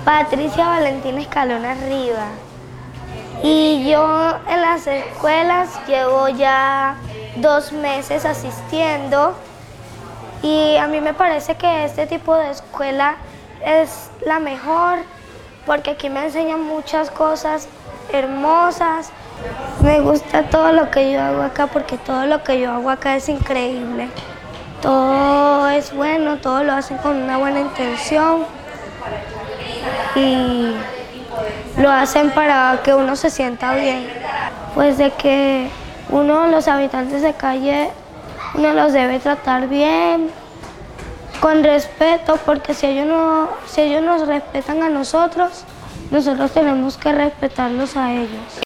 Patricia Valentina Escalona Riva. Y yo en las escuelas llevo ya 2 meses asistiendo y a mí me parece que este tipo de escuela es la mejor porque aquí me enseñan muchas cosas hermosas. Me gusta todo lo que yo hago acá porque todo lo que yo hago acá es increíble. Todo es bueno, todo lo hacen con una buena intención y lo hacen para que uno se sienta bien. Pues de que los habitantes de calle, uno los debe tratar bien, con respeto, porque si ellos nos respetan a nosotros tenemos que respetarlos a ellos.